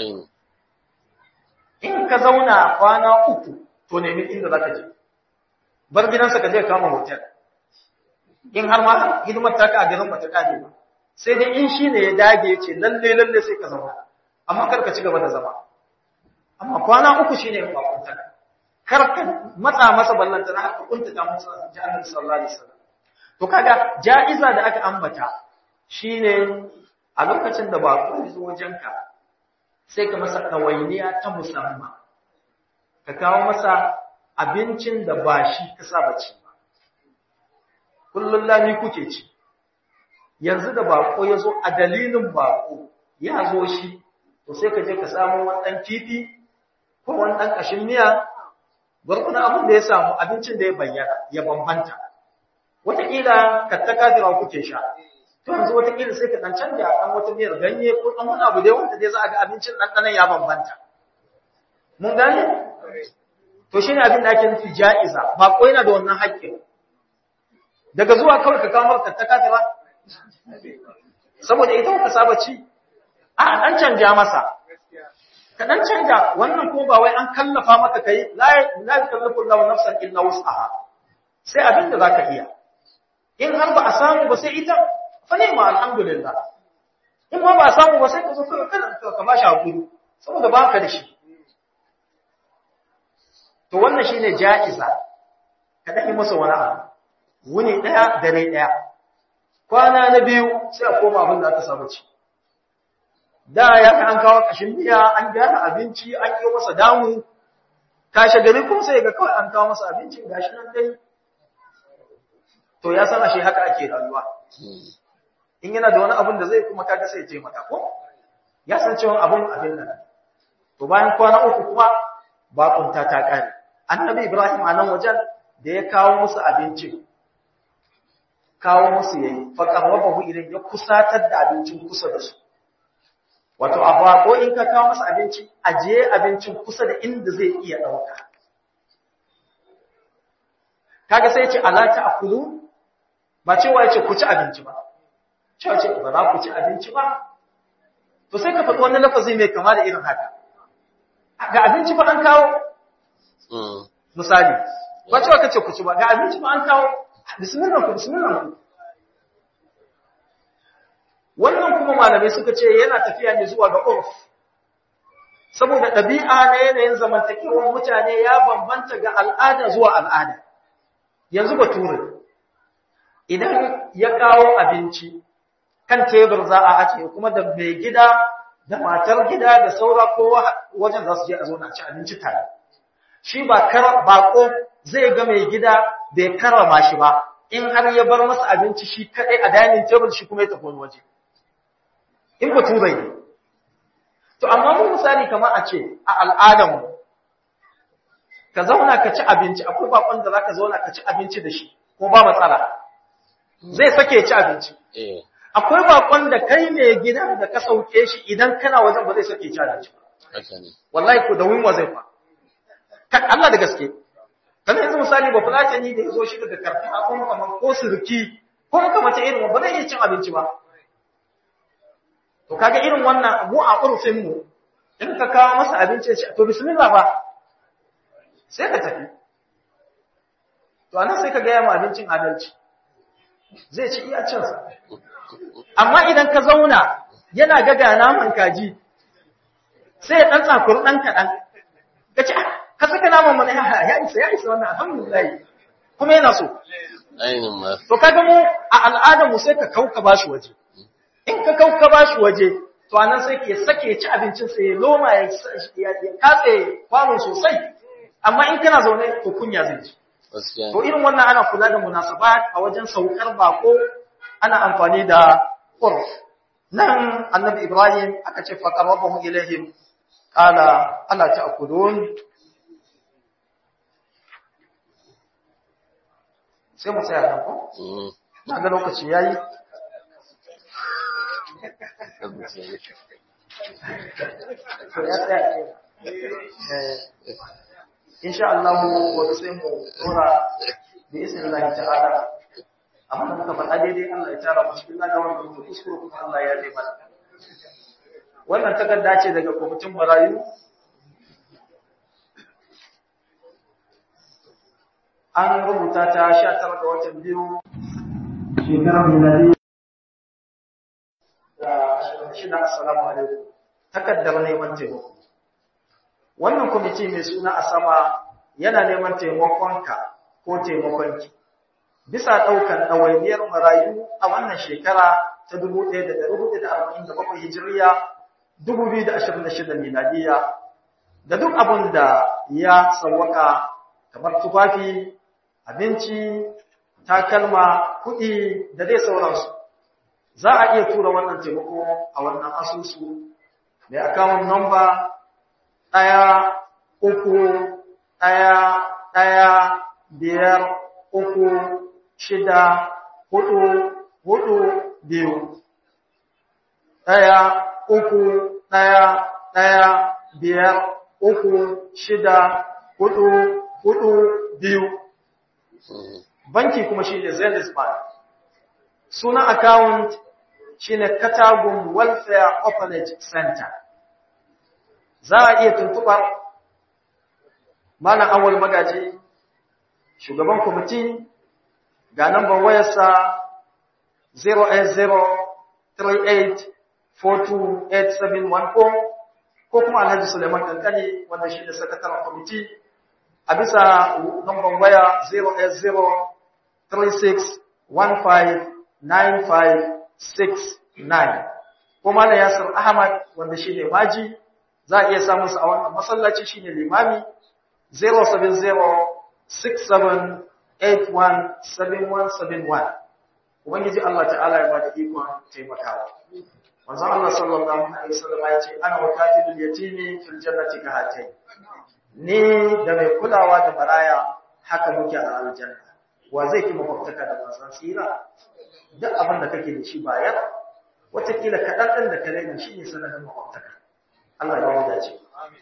[SPEAKER 1] in ka zauna kwana uku to nemi inda zaka je bar gidansa ka je kama hotel in har ma hidimar ta ka a garin ba ta kare ba sai dai in shine ya dage ya ce lalle sai ka zauna amma kar ka ci gaba da zama amma kwana uku shine in bakunta kar ka matsa masa ballantana har ka kuntata masa ji Annabi sallallahu alaihi wasallam to kaga ja'iza da aka ambata shine a lokacin da bako ya zo wajenka sai ka masa kawainiya ta musamman ka kawo masa abincin da ba shi ka saba ci ba kullun lami kuke ci yanzu da bako ya zo a dalilin bako ya zo shi to sai ka je ka samu wani ɗan kifi ko wani ɗan ƙashin miya gwargwadon abin da ya samu abincin da ya bayyana ya bambanta wataƙila ka ta kafira kuke sha to yanzu wataƙila sai ka ɗan canja ɗan wata miyar ganye ko ɗan wani abu dai wanda dai za a ga abincin ɗanɗanon ya bambanta mun gane to shine abin da ake nufi ja'iza ba ko yana da wannan haƙƙin daga zuwa kawai ka kawo ka ta kafira saboda ita ka saba ci a ɗan canja masa ka ɗan canja wannan ko ba wai an kallafa maka kai la yukallifu Allahu nafsan illa wus'aha sai abin da zaka iya in har ba a samu ba sai ita fa ne ma alhamdulillah in ma ba a samu ba sai ka zo ka ba shi hakuri saboda ba ka da shi to wannan shine ja'iza ka dai masa wani abu wuni daya dare daya kwana na biyu sai a koma abin da aka saba ci da ya an kawo kashin miya an gyara abinci an yi masa damu kashe gari kuma sai ga kawai an kawo masa abinci gashi nan dai to ya san ashe haka ake rayuwa in yana da wani abin da zai kuma kaga sai ya ce mata ko ya san cewa abin nan to bayan kwana uku kuma bakunta ta kare annabi Ibrahim a nan wajen da ya kawo musu abincin kawo musu yayi fa qarrabahu ilayhi ya kusatar da abincin kusa da su wato abba ko in ka kawo masa abinci ajiye abincin kusa da inda zai iya dauka kaga sai ya ce ala ta'kulu ba cewa ya ce ku ci abinci ba cewa ce ba za ku ci abinci ba to sai ka faɗi wani lafazi mai kama da irin haka ga abinci fa an kawo misali ba cewa kace ku ci ba ga abinci fa an kawo bismillah ku wannan kuma malamai suka ce yana tafiya ne zuwa ga urf saboda ɗabi'a na yanayin zamantakewar mutane ya bambanta ga al'ada zuwa al'ada yanzu bature idan ya kawo abinci kan tebur za a ajiye kuma da mai gida da matar gida da saura kowa wajen za su je a zo na ci abinci tare shi ba bako zai ga mai gida bai karrama shi ba in har ya bar masa abinci shi kadai a dining table shi kuma ya tafi wani waje in bature ne to amma mun misali kamar a ce a al'adarmu ka zauna ka ci abinci akwai bakon da zaka zauna ka ci abinci da shi ko ba matsala zai sake ci abinci akwai bakon da kai ne gidan da ka sauke shi idan kana wajen ba zai sake ci abinci ba wallahi ko da winwa zai fa kan Allah da gaske kana yanzu misali ba fulata ni da yazo shi daga karfi a kuma kamar ko surki ko kamar ta irin ba zai iya cin abinci ba to kaga irin wannan mu a urfin mu in ka kawo masa abinci ya ce to bismillah ba sai ka tafi to anan sai ka ga mu abincin adalci zai ci iya cin sa amma idan ka zauna yana gaga naman kaji sai ya dan tsakuru dan kadan kace ka saka naman mana ya isa wannan alhamdulillah kuma yana so
[SPEAKER 2] ainin ma
[SPEAKER 1] to kaga mu a al'adar mu sai ka kauka bashi waje in ka kauka bashi waje to anan sai ke sake ci abincin sai loma ya katse kwano sosai amma in kana zaune to kunya zai ci to irin wannan ana kula da munasabat a wajen saukar bako ana amfani da urf nan annabi ibrahim aka ce fa qarabahu ilaihim qala ala ta'kulun sai mu tsaya nan ko na ga lokaci yayi insha Allah wanda sai mu dora bi ismillahi ta'ala amma muka faɗa daidai Allah ya tara mu cikin ladan wanda muka kuskure kuma Allah ya yi mana wannan takarda ce daga kwamitin marayu an rubuta ta 19 ga watan biyu shekarar miladi da shida assalamu alaikum takaddar neman taimako wannan kwamiti mai suna a sama yana neman taimakonka ko taimakonki bisa ɗaukan ɗawainiyar marayu a wannan shekara ta 1447 hijiriya 2026 miladiya da duk abin da ya sawwaka kamar tufafi abinci takalma kuɗi da dai sauransu za a iya tura wannan taimako a wannan asusu mai account number 1-3-1-5-3-4-4-2 1-3-1-5-3-4-4-2 banki kuma shi ne Zenith Bank sunan account shi ne Katagum Welfare Orphanage Center za a iya tuntuɓar Malam Awal Magaji shugaban kwamiti ga namban wayarsa 08038428714 ko kuma Alhaji Suleiman Kankani wanda shi ne sakataren kwamiti a bisa namban waya 08036159569 ko Malam Yasir Ahmad wanda shi ne maji za a iya samun sa a wannan masallaci shine limami 07067817171 ubangiji Allah ta'ala ya bada ikon taimakawa manzon Allah sallallahu alaihi wasallam ya ce ana wakatilul yatimi fil jannati ka hatai ni da mai kulawa da baraya haka muke a aljanna wa zai ki makwabtaka da manzon sira duk abin da kake da shi bayar wataƙila kaɗan ɗin da ka raina shi ne sanadin makwabtaka Allah ya wada ce. Amin.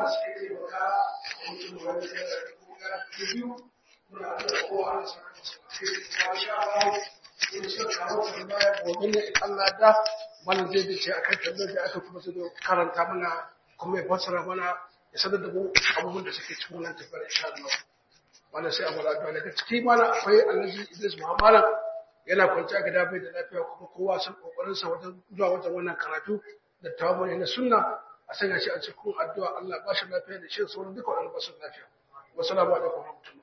[SPEAKER 1] Bismillahirrahmanirrahim.
[SPEAKER 3] insha Allah in suka kawo tambaya gobe ne in Allah da malam zai dace akan tambayar da aka kuma zo karanta mana kuma ya fassara mana ya sanar da mu abubuwan da suke cikin wannan tafiyar insha Allah wannan sai abu da daga ciki mana akwai Alhaji Idris Muhammad yana kwanciya gida bai da lafiya kuma kowa sun kokarin sa wajen zuwa wajen wannan karatu da tawamuli na sunna a sanya shi a cikin addu'a Allah ba shi lafiya da shi sauran duka wannan ba su lafiya wassalamu alaikum wa rahmatullahi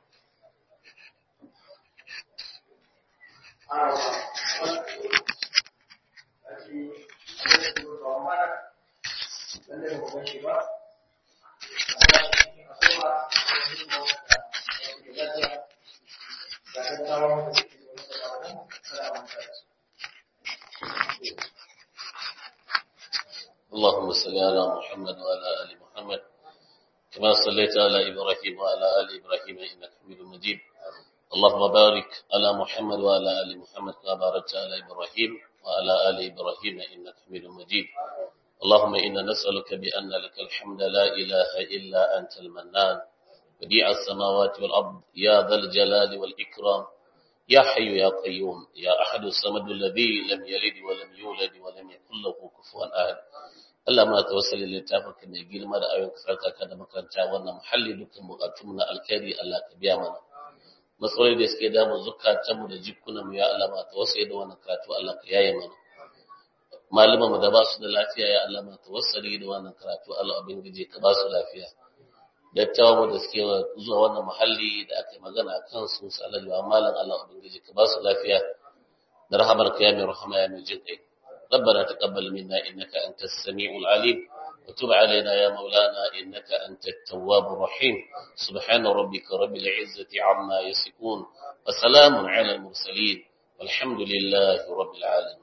[SPEAKER 2] اللهم صل على محمد وعلى آل محمد كما صليت على إبراهيم وعلى آل إبراهيم إنك حميد مجيد اللهم بارك على محمد وعلى آل محمد كما باركت على إبراهيم وعلى آل إبراهيم إنك حميد مجيد اللهم إنا نسألك بأن لك الحمد لا إله إلا أنت المنان بديع السماوات والأرض يا ذا الجلال والإكرام يا حي يا قيوم يا أحد الصمد الذي لم يلد ولم يولد ولم يكن له كفوا أحد Allah ma tawassali littafinka mai girma da ayyukan sarkaka da makaranta wannan muhalli dukkan bukatunmu na alkhairi Allah ka biya mana matsaloli da suke damu zukatanmu da jikunanmu ya Allah ma tawassali da wannan karatu Allah ka yaye mana malamanmu da ba su da lafiya ya Allah ma tawassali da wannan karatu Allah ubangiji ka ba su lafiya dattawa da suke zuwa wannan muhalli da aka yi magana kan su sallallahu alaihi malam Allah ubangiji ka ba su lafiya da rahamarka ya mai rahama ya mai jinkai ربنا تقبل منا إنك أنت السميع العليم وتب علينا يا مولانا إنك أنت التواب الرحيم سبحان ربك رب العزة عما يصفون وسلام على المرسلين والحمد لله رب العالمين